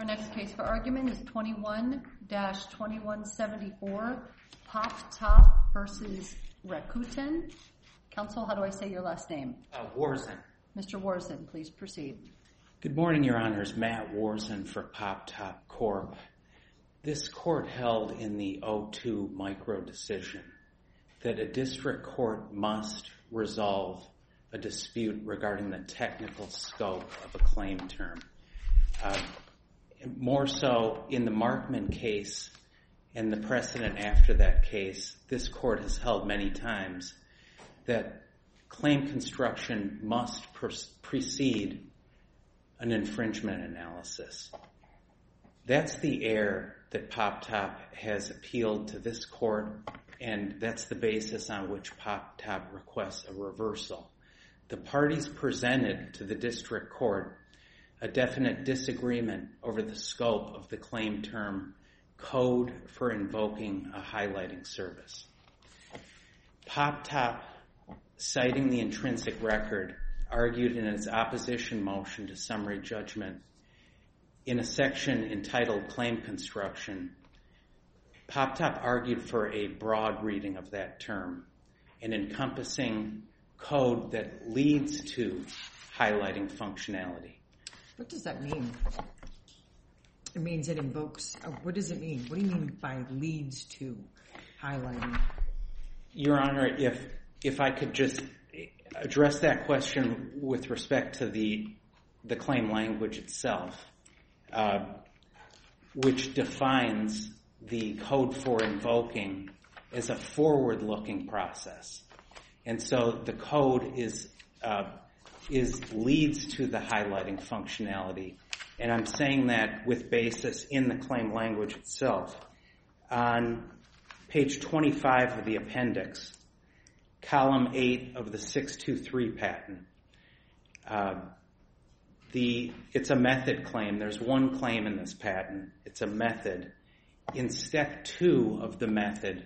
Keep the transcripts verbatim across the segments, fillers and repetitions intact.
Our next case for argument is twenty-one dash twenty-one seventy-four, Pop Top versus Rakuten. Counsel, how do I say your last name? Uh, Warzen. Mister Warzen, please proceed. Good morning, Your Honors. Matt Warzen for Pop Top Corp. This court held in the O two micro decision that a district court must resolve a dispute regarding the technical scope of a claim term. Uh, more so in the Markman case and the precedent after that case, this court has held many times that claim construction must pre- precede an infringement analysis. That's the error that Pop Top has appealed to this court, and that's the basis on which Pop Top requests a reversal. The parties presented to the district court a definite disagreement over the scope of the claim term code for invoking a highlighting service. Pop Top, citing the intrinsic record, argued in its opposition motion to summary judgment in a section entitled Claim Construction. Pop Top argued for a broad reading of that term, an encompassing code that leads to highlighting functionality. What does that mean? It means it invokes. Uh, what does it mean? What do you mean by leads to highlighting? Your Honor, if if I could just address that question with respect to the the claim language itself, uh, which defines the code for invoking as a forward-looking process, and so the code is. Uh, is leads to the highlighting functionality. And I'm saying that with basis in the claim language itself. On page twenty-five of the appendix, column eight of the six two three patent, uh, the it's a method claim. There's one claim in this patent. It's a method. In step two of the method,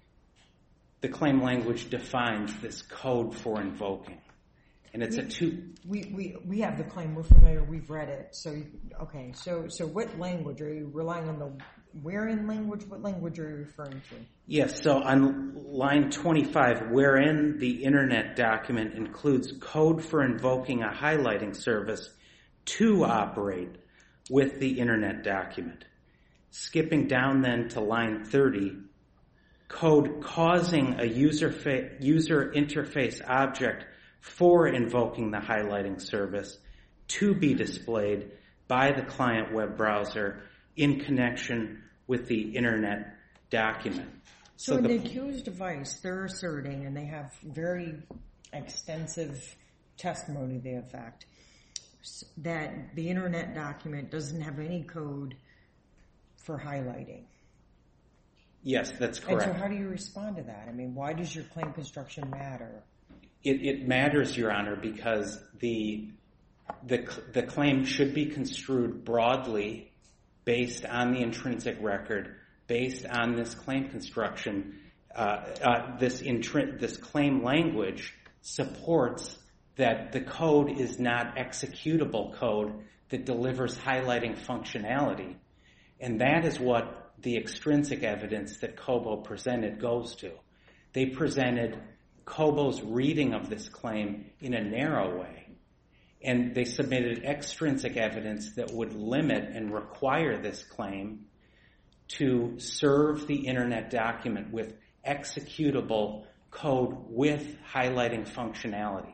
the claim language defines this code for invoking. And it's we, a two. We, we we have the claim. We're familiar. We've read it. So okay. So so what language are you relying on? The wherein language? What language are you referring to? Yes. So on line twenty-five, wherein the internet document includes code for invoking a highlighting service to operate with the internet document. Skipping down then to line thirty, code causing a user fa- user interface object for invoking the highlighting service to be displayed by the client web browser in connection with the internet document. So, so in the, the accused device, they're asserting, and they have very extensive testimony to the effect, that the internet document doesn't have any code for highlighting. Yes, that's correct. And so how do you respond to that? I mean, why does your claim construction matter? It, it matters, Your Honor, because the, the the claim should be construed broadly based on the intrinsic record, based on this claim construction. Uh, uh, this intri- this claim language supports that the code is not executable code that delivers highlighting functionality. And that is what the extrinsic evidence that Kobo presented goes to. They presented Kobo's reading of this claim in a narrow way, and they submitted extrinsic evidence that would limit and require this claim to serve the internet document with executable code with highlighting functionality.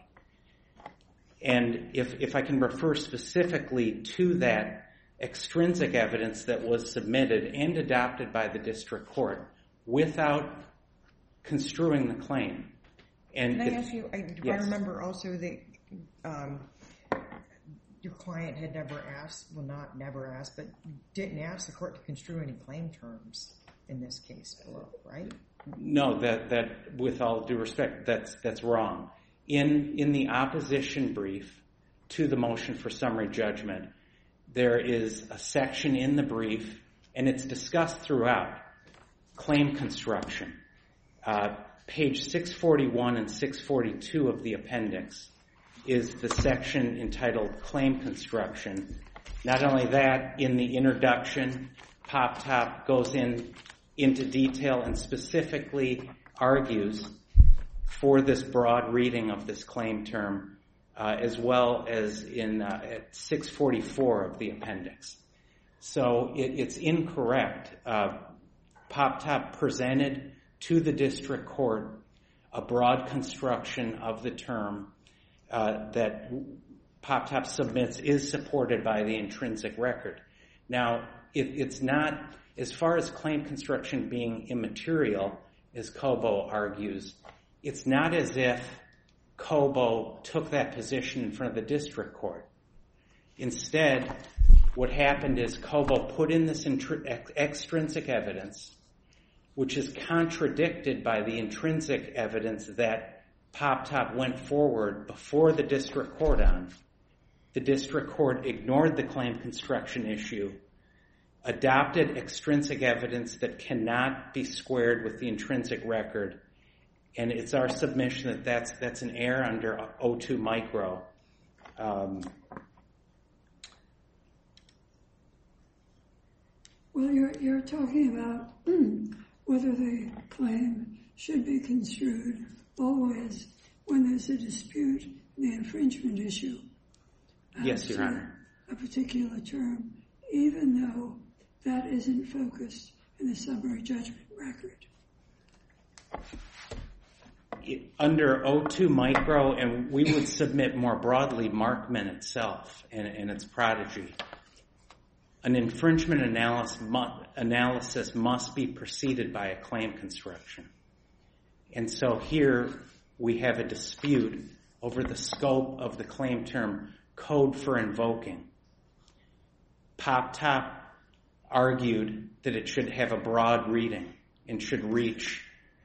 And if, if I can refer specifically to that extrinsic evidence that was submitted and adopted by the district court without construing the claim. And Can I it, ask you, I, do yes. I remember also that um, your client had never asked, well not never asked, but didn't ask the court to construe any claim terms in this case below, right? No, that, that with all due respect, that's that's wrong. In in the opposition brief to the motion for summary judgment, there is a section in the brief, and it's discussed throughout, claim construction. Uh, page six forty-one and six forty-two of the appendix is the section entitled Claim Construction. Not only that, in the introduction, PopTop goes in into detail and specifically argues for this broad reading of this claim term, uh, as well as in uh, at six forty-four of the appendix. So it, it's incorrect. Uh, PopTop presented to the district court a broad construction of the term uh, that PopTop submits is supported by the intrinsic record. Now, it, it's not, as far as claim construction being immaterial, as Cobo argues, it's not as if Cobo took that position in front of the district court. Instead, what happened is Cobo put in this intr- ex- extrinsic evidence, which is contradicted by the intrinsic evidence that PopTop went forward before the district court on. The district court ignored the claim construction issue, adopted extrinsic evidence that cannot be squared with the intrinsic record, and it's our submission that that's, that's an error under O two micro. Um, well, you're, you're talking about whether the claim should be construed always when there's a dispute in the infringement issue. Yes, Your Honor. A particular term, even though that isn't focused in the summary judgment record. It, under O two micro, and we would submit more broadly Markman itself and, and its prodigy, an infringement analysis, analysis must be preceded by a claim construction. And so here we have a dispute over the scope of the claim term code for invoking. PopTop argued that it should have a broad reading and should reach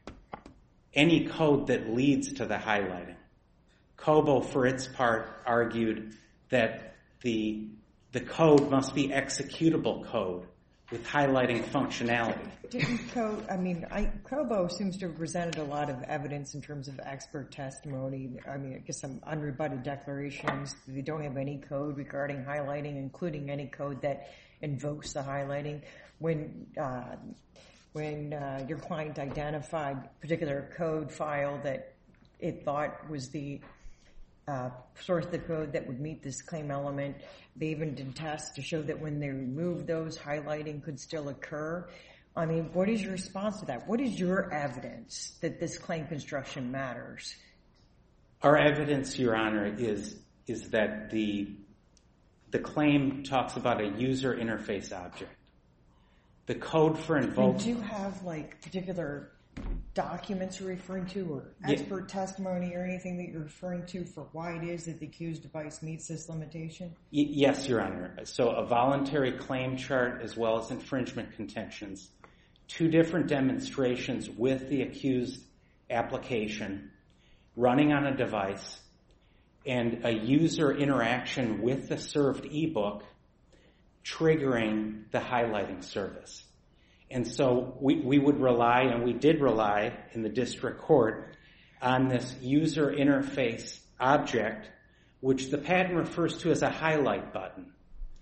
any code that leads to the highlighting. Cobo, for its part, argued that the, the code must be executable code with highlighting functionality. Didn't Co, I mean, I, Cobo seems to have presented a lot of evidence in terms of expert testimony. I mean, I guess some unrebutted declarations. They don't have any code regarding highlighting, including any code that invokes the highlighting. When uh, when uh, your client identified a particular code file that it thought was the uh, source of the code that would meet this claim element, they even did tests to show that when they removed those, highlighting could still occur. I mean, what is your response to that? What is your evidence that this claim construction matters? Our evidence, Your Honor, is is that the the claim talks about a user interface object. The code for invoking... Do you have, like, particular documents you're referring to or expert yeah. testimony or anything that you're referring to for why it is that the accused device meets this limitation? Y- yes, Your Honor. So a voluntary claim chart as well as infringement contentions, two different demonstrations with the accused application running on a device, and a user interaction with the served ebook triggering the highlighting service. And so we, we would rely, and we did rely in the district court, on this user interface object, which the patent refers to as a highlight button.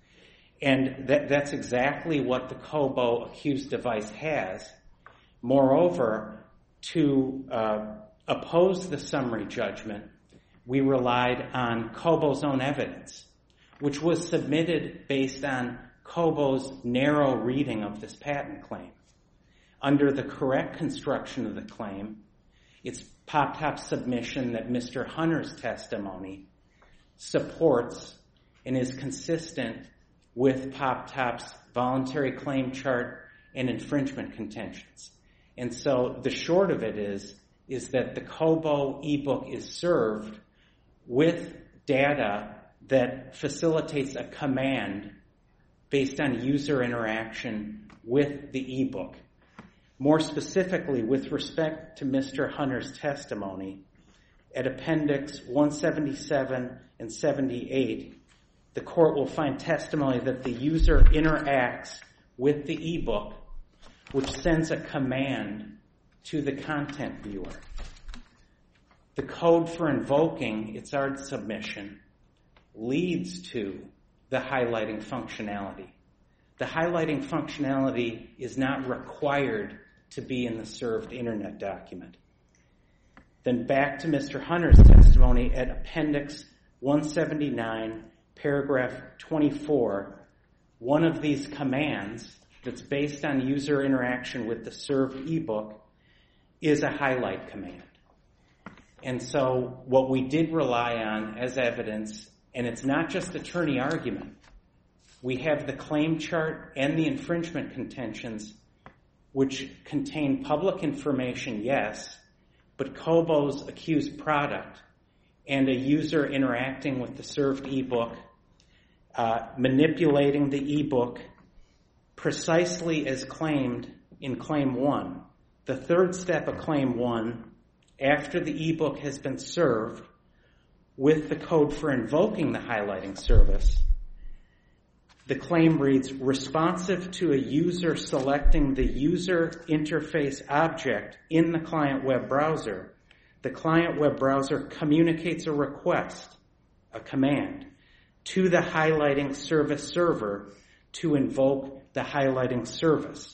And that, that's exactly what the Cobo accused device has. Moreover, to uh, oppose the summary judgment, we relied on Cobo's own evidence, which was submitted based on Cobo's narrow reading of this patent claim. Under the correct construction of the claim, it's PopTop's submission that Mister Hunter's testimony supports and is consistent with PopTop's voluntary claim chart and infringement contentions. And so the short of it is, is that the Cobo ebook is served with data that facilitates a command based on user interaction with the ebook. More specifically, with respect to Mister Hunter's testimony, at Appendix one seventy-seven and seventy-eight, the court will find testimony that the user interacts with the ebook, which sends a command to the content viewer. The code for invoking, it's our submission, leads to the highlighting functionality. The highlighting functionality is not required to be in the served internet document. Then back to Mister Hunter's testimony at Appendix one seventy-nine, paragraph twenty-four, one of these commands that's based on user interaction with the served ebook is a highlight command. And so what we did rely on as evidence, and it's not just attorney argument, we have the claim chart and the infringement contentions, which contain public information, yes, but Kobo's accused product and a user interacting with the served ebook, uh, manipulating the ebook precisely as claimed in Claim one. The third step of Claim one, after the ebook has been served with the code for invoking the highlighting service, the claim reads, responsive to a user selecting the user interface object in the client web browser, the client web browser communicates a request, a command, to the highlighting service server to invoke the highlighting service.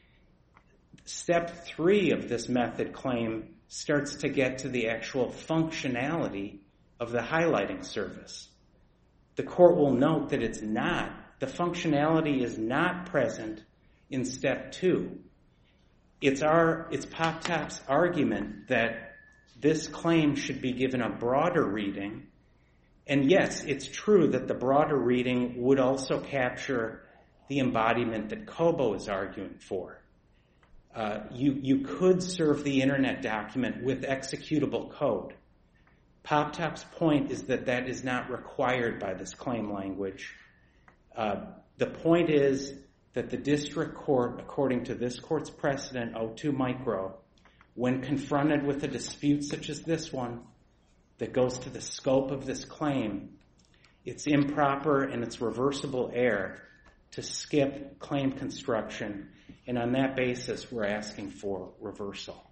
Step three of this method claim starts to get to the actual functionality of the highlighting service. The court will note that it's not, the functionality is not present in step two. It's our, it's PopTop's argument that this claim should be given a broader reading. And yes, it's true that the broader reading would also capture the embodiment that Kobo is arguing for. Uh, you, you could serve the internet document with executable code. PopTop's point is that that is not required by this claim language. Uh, the point is that the district court, according to this court's precedent, O two Micro, when confronted with a dispute such as this one that goes to the scope of this claim, it's improper and it's reversible error to skip claim construction, and on that basis, we're asking for reversal.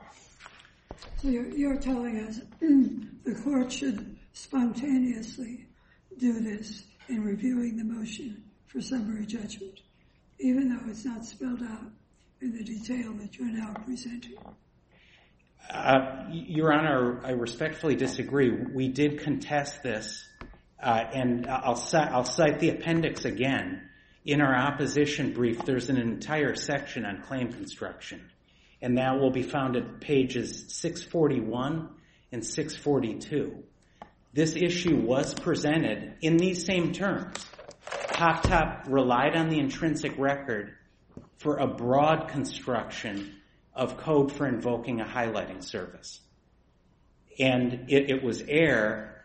So you're, you're telling us the court should spontaneously do this in reviewing the motion for summary judgment, even though it's not spelled out in the detail that you're now presenting? Uh, Your Honor, I respectfully disagree. We did contest this, uh, and I'll, cite, I'll cite the appendix again. In our opposition brief, there's an entire section on claim construction, and that will be found at pages six forty-one and six forty-two. This issue was presented in these same terms. PopTop relied on the intrinsic record for a broad construction of code for invoking a highlighting service. And it, it was error,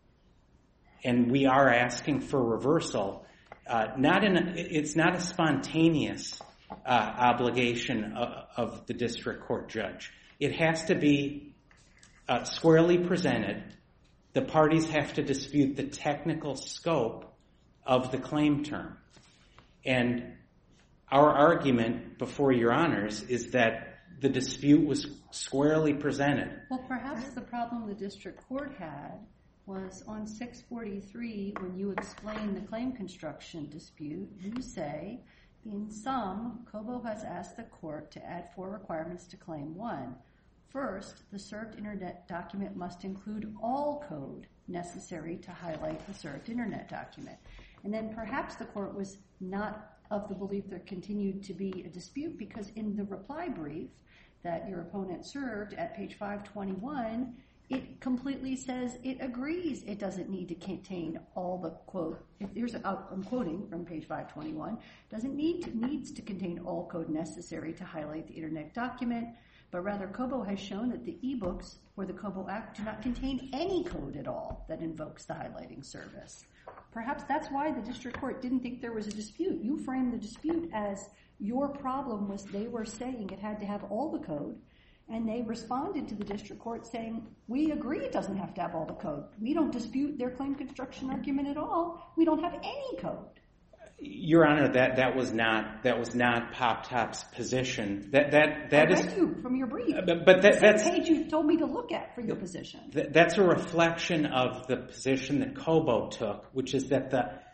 and we are asking for reversal. Uh, not in a, it's not a spontaneous uh, obligation of, of the district court judge. It has to be uh, squarely presented. The parties have to dispute the technical scope of the claim term. And our argument before Your Honors is that the dispute was squarely presented. Well, perhaps the problem the district court had was on six forty-three, when you explain the claim construction dispute, you say, in sum, Kobo has asked the court to add four requirements to claim one. First, the served internet document must include all code necessary to highlight the served internet document. And then perhaps the court was not of the belief there continued to be a dispute, because in the reply brief that your opponent served at page five twenty-one, it completely says it agrees it doesn't need to contain all the quote. If there's a, I'm quoting from page five twenty-one, doesn't need to, needs to contain all code necessary to highlight the internet document, but rather Kobo has shown that the ebooks or the Kobo Act do not contain any code at all that invokes the highlighting service. Perhaps that's why the district court didn't think there was a dispute. You framed the dispute as your problem was they were saying it had to have all the code, and they responded to the district court saying, we agree it doesn't have to have all the code. We don't dispute their claim construction argument at all. We don't have any code. Your Honor, that, that was not that was not PopTop's position. That that that I is read you from your brief. But, but that, the that's page you told me to look at for your position. That, that's a reflection of the position that Kobo took, which is that the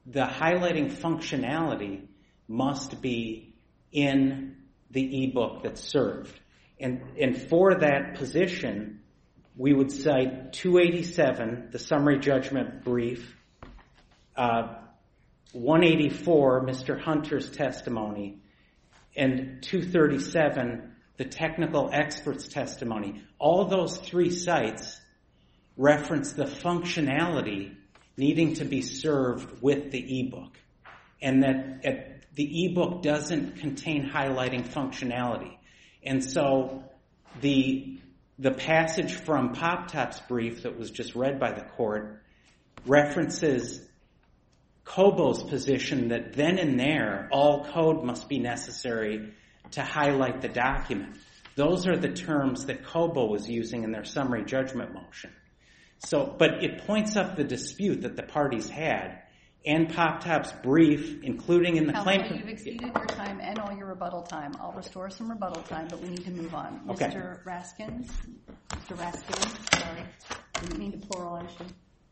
the highlighting functionality must be in the ebook that's served. And, and for that position, we would cite two eighty-seven, the summary judgment brief, uh, one eighty-four, Mister Hunter's testimony, and two thirty-seven, the technical expert's testimony. All those three sites reference the functionality needing to be served with the ebook, and that at, the ebook doesn't contain highlighting functionality. And so the the passage from PopTop's brief that was just read by the court references Kobo's position that then and there, all code must be necessary to highlight the document. Those are the terms that Kobo was using in their summary judgment motion. So, but it points up the dispute that the parties had, and PopTop's brief, including in the Counsel, claim. You've exceeded your time and all your rebuttal time. I'll restore some rebuttal time, but we need to move on. Okay. Mister Raskins? Mister Raskin, sorry. Didn't mean to pluralize you.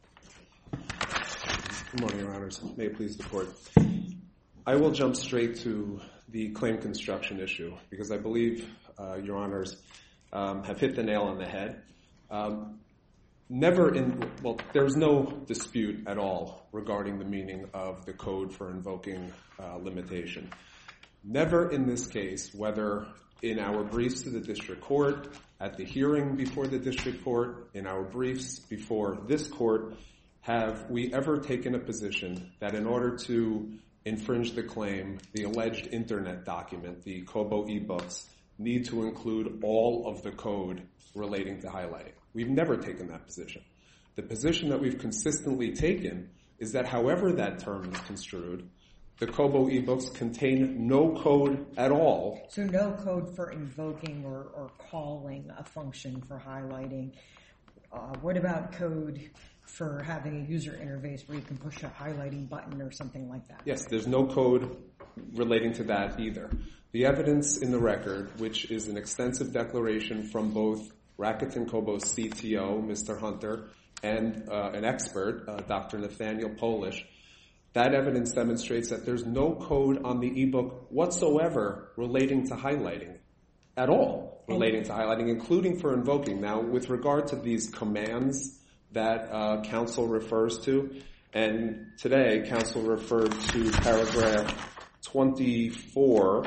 Good morning, Your Honors. May it please the Court. I will jump straight to the claim construction issue because I believe uh, Your Honors um, have hit the nail on the head. Um, never in, well, there's no dispute at all regarding the meaning of the code for invoking uh, limitation. Never in this case, whether in our briefs to the district court, at the hearing before the district court, in our briefs before this court, have we ever taken a position that in order to infringe the claim, the alleged internet document, the Kobo ebooks, need to include all of the code relating to highlighting? We've never taken that position. The position that we've consistently taken is that however that term is construed, the Kobo ebooks contain no code at all. So no code for invoking or, or calling a function for highlighting. Uh, what about code for having a user interface where you can push a highlighting button or something like that? Yes, there's no code relating to that either. The evidence in the record, which is an extensive declaration from both Rakuten Kobo's C T O, Mister Hunter, and uh, an expert, uh, Doctor Nathaniel Polish, that evidence demonstrates that there's no code on the ebook whatsoever relating to highlighting, at all relating to highlighting, including for invoking. Now, with regard to these commands that uh, counsel refers to, and today counsel referred to paragraph twenty-four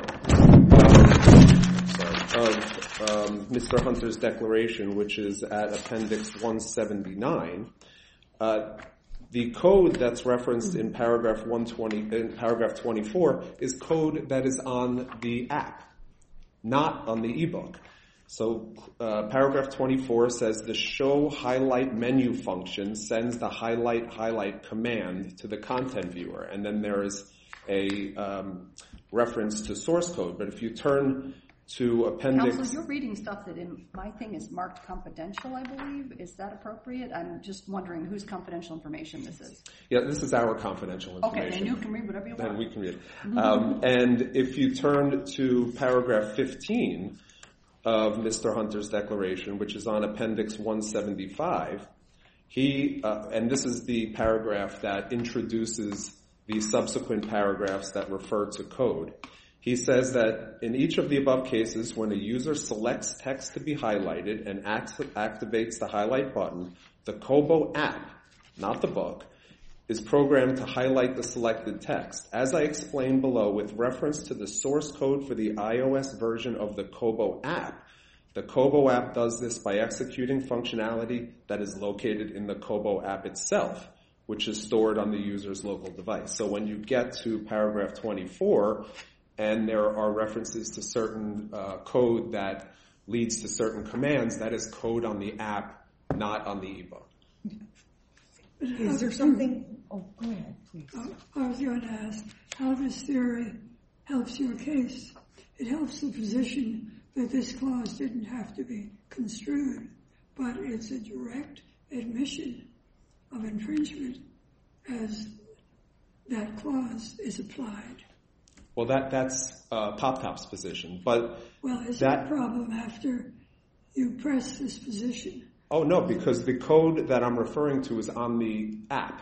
um, sorry, of um, Mister Hunter's declaration, which is at appendix one seventy-nine. Uh, the code that's referenced in paragraph one twenty, in paragraph twenty-four, is code that is on the app, not on the ebook. So uh, paragraph twenty-four says the show highlight menu function sends the highlight highlight command to the content viewer, and then there is a um, reference to source code. But if you turn to appendix... Counsel, you're reading stuff that in my thing is marked confidential, I believe. Is that appropriate? I'm just wondering whose confidential information this is. Yeah, this is our confidential information. Okay, then you can read whatever you want. Then we can read. Um, and if you turn to paragraph fifteen of Mister Hunter's declaration, which is on appendix one seventy-five, he, uh, and this is the paragraph that introduces the subsequent paragraphs that refer to code. He says that in each of the above cases, when a user selects text to be highlighted and act- activates the highlight button, the Kobo app, not the book, is programmed to highlight the selected text. As I explained below, with reference to the source code for the iOS version of the Kobo app, the Kobo app does this by executing functionality that is located in the Kobo app itself, which is stored on the user's local device. So when you get to paragraph twenty-four, and there are references to certain uh, code that leads to certain commands, that is code on the app, not on the ebook. Is there something... Oh, go ahead, please. I was going to ask how this theory helps your case. It helps the position that this clause didn't have to be construed, but it's a direct admission of infringement as that clause is applied. Well, that that's uh, PopTop's position, but well, is that that a problem after you press this position? Oh no, because the code that I'm referring to is on the app.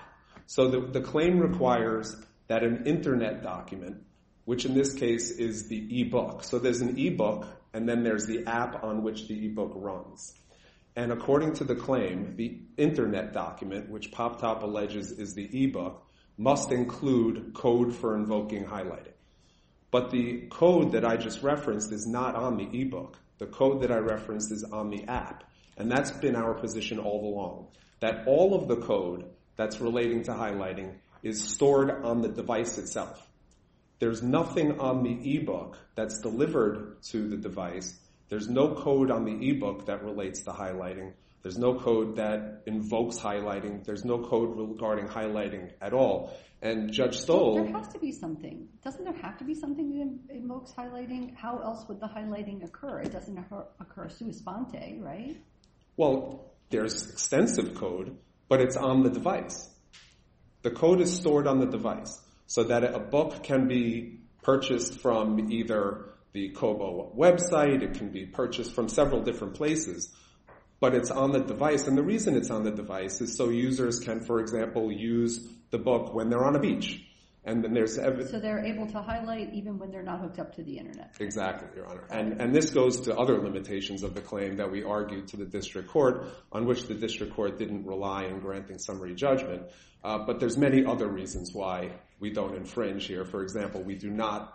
So the, the claim requires that an internet document, which in this case is the ebook. So there's an ebook, and then there's the app on which the ebook runs. And according to the claim, the internet document, which PopTop alleges is the ebook, must include code for invoking highlighting. But the code that I just referenced is not on the ebook. The code that I referenced is on the app. And that's been our position all along, that all of the code that's relating to highlighting is stored on the device itself. There's nothing on the ebook that's delivered to the device. There's no code on the ebook that relates to highlighting. There's no code that invokes highlighting. There's no code regarding highlighting at all. And Judge Stoll... Well, there has to be something. Doesn't there have to be something that invokes highlighting? How else would the highlighting occur? It doesn't occur, occur sua sponte, right? Well, there's extensive code, but it's on the device. The code is stored on the device so that a book can be purchased from either the Kobo website, it can be purchased from several different places, but it's on the device. And the reason it's on the device is so users can, for example, use the book when they're on a beach. And then there's ev- So they're able to highlight even when they're not hooked up to the internet. Exactly, Your Honor. And, and this goes to other limitations of the claim that we argued to the district court, on which the district court didn't rely in granting summary judgment. Uh, but there's many other reasons why we don't infringe here. For example, we do not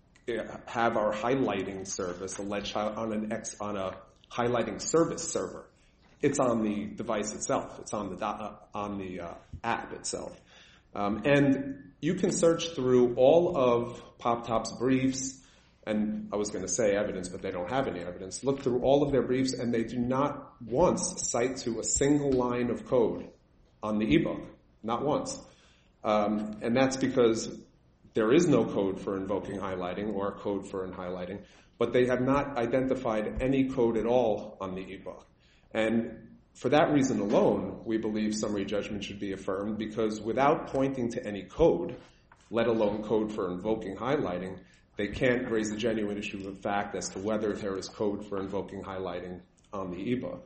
have our highlighting service alleged on an ex, on a highlighting service server. It's on the device itself. It's on the uh, on the uh, app itself. Um, and you can search through all of PopTop's briefs, and I was going to say evidence, but they don't have any evidence. Look through all of their briefs, and they do not once cite to a single line of code on the ebook. Not once. Um, and that's because there is no code for invoking highlighting or code for highlighting, but they have not identified any code at all on the ebook. And for that reason alone, we believe summary judgment should be affirmed, because without pointing to any code, let alone code for invoking highlighting, they can't raise a genuine issue of fact as to whether there is code for invoking highlighting on the ebook.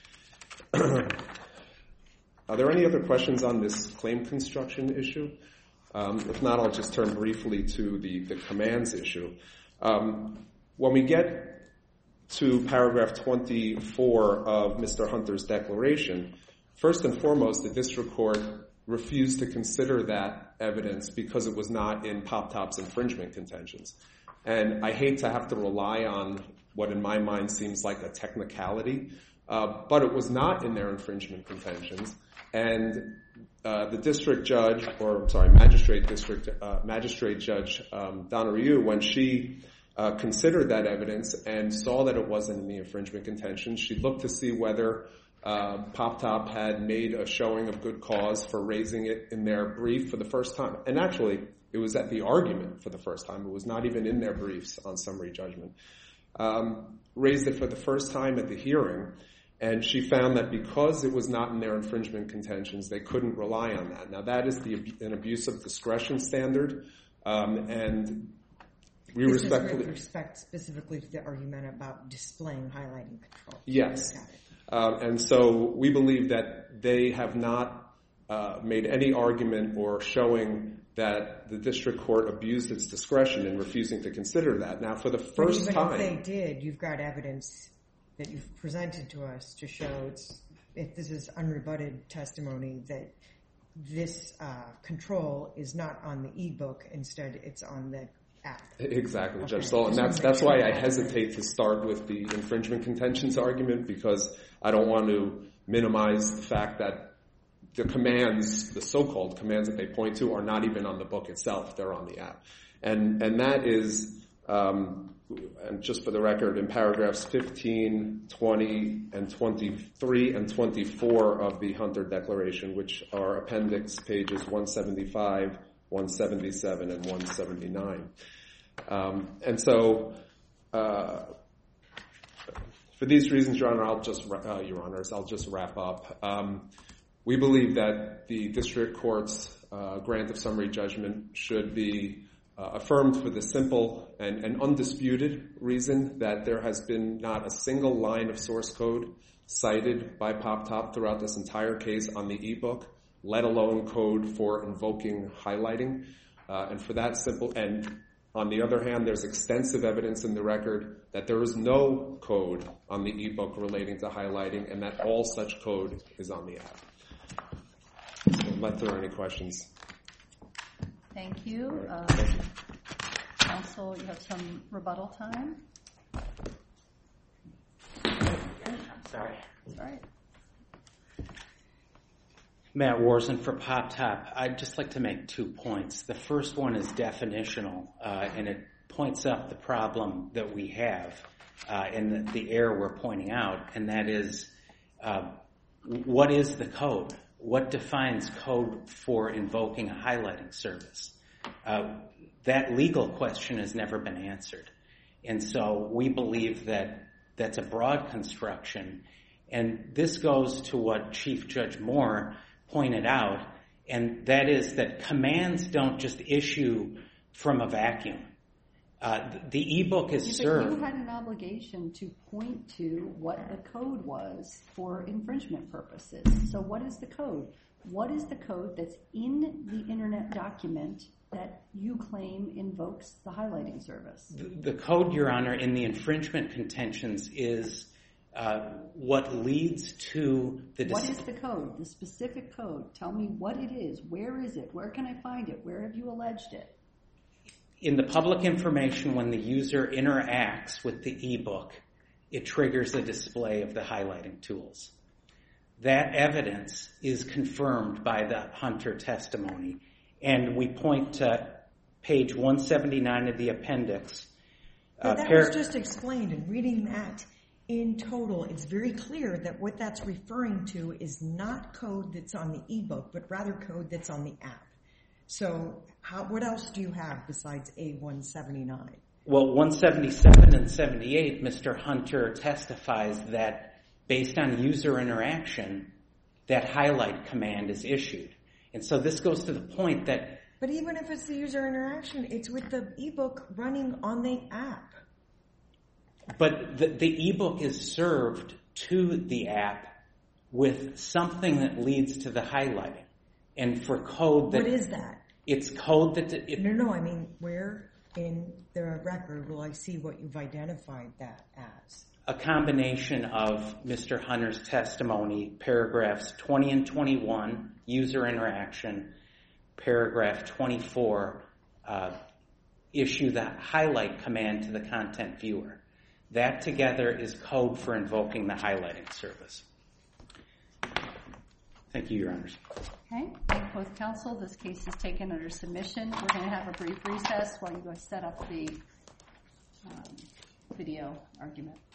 Are there any other questions on this claim construction issue? Um, if not, I'll just turn briefly to the, the commands issue. Um, when we get to paragraph twenty-four of Mister Hunter's declaration, first and foremost, the district court refused to consider that evidence because it was not in PopTop's infringement contentions. And I hate to have to rely on what in my mind seems like a technicality, uh, but it was not in their infringement contentions. And uh, the district judge, or I'm sorry, magistrate district uh, magistrate judge um, Donna Ryu, when she uh, considered that evidence and saw that it wasn't in the infringement contentions, she looked to see whether uh, PopTop had made a showing of good cause for raising it in their brief for the first time. And actually, it was at the argument for the first time. It was not even in their briefs on summary judgment. Um, raised it for the first time at the hearing. And she found that because it was not in their infringement contentions, they couldn't rely on that. Now, that is the, an abuse of discretion standard, um, and we this respectfully... Is with respect specifically to the argument about displaying highlighting control. Yes. Um, and so we believe that they have not uh, made any argument or showing that the district court abused its discretion in refusing to consider that. Now, for the first but even time... if they did, you've got evidence that you've presented to us to show it's, if this is unrebutted testimony, that this uh, control is not on the ebook, instead it's on the app. Exactly, Okay. Judge Stoll. And that's, that's why I hesitate to start with the infringement contentions argument, because I don't want to minimize the fact that the commands, the so-called commands that they point to, are not even on the book itself. They're on the app. And, and that is... Um, and just for the record, in paragraphs fifteen, twenty, and twenty-three and twenty-four of the Hunter Declaration, which are appendix pages one seventy-five, one seventy-seven, and one seventy-nine. Um, and so, uh, for these reasons, Your Honor, I'll just, uh, Your Honors, I'll just wrap up. Um, we believe that the district court's uh, grant of summary judgment should be Uh, affirmed for the simple and, and undisputed reason that there has been not a single line of source code cited by PopTop throughout this entire case on the ebook, let alone code for invoking highlighting. Uh, and for that simple, and on the other hand, there's extensive evidence in the record that there is no code on the ebook relating to highlighting, and that all such code is on the app. So unless there are any questions. Thank you. Uh, counsel, you have some rebuttal time. Sorry. That's all right. Matt Warson for PopTop. I'd just like to make two points. The first one is definitional, uh, and it points up the problem that we have uh, and the, the error we're pointing out, and that is uh, what is the code? What defines code for invoking a highlighting service? Uh, that legal question has never been answered. And so we believe that that's a broad construction. And this goes to what Chief Judge Moore pointed out, and that is that commands don't just issue from a vacuum. Uh, the ebook is yeah, served. But you had an obligation to point to what the code was for infringement purposes. So what is the code? What is the code that's in the internet document that you claim invokes the highlighting service? The, the code, Your Honor, in the infringement contentions is uh, what leads to the... Dis- what is the code, the specific code? Tell me what it is. Where is it? Where can I find it? Where have you alleged it? In the public information, when the user interacts with the ebook, it triggers a display of the highlighting tools. That evidence is confirmed by the Hunter testimony, and we point to page one seventy-nine of the appendix. But Uh, that par- was just explained, and reading that in total, it's very clear that what that's referring to is not code that's on the ebook, but rather code that's on the app. So how, what else do you have besides A one seventy-nine? Well, one seventy-seven and seventy-eight, Mister Hunter testifies that based on user interaction, that highlight command is issued. And so this goes to the point that... But even if it's the user interaction, it's with the ebook running on the app. But the, the ebook is served to the app with something that leads to the highlighting. And for code that... What is that? It's code that... It, No, no, I mean, where in the record will I see what you've identified that as? A combination of Mister Hunter's testimony, paragraphs twenty and twenty-one, user interaction, paragraph twenty-four, uh, issue the highlight command to the content viewer. That together is code for invoking the highlighting service. Thank you, Your Honors. Okay, thank both counsel. This case is taken under submission. We're going to have a brief recess while you guys set up the um, video argument.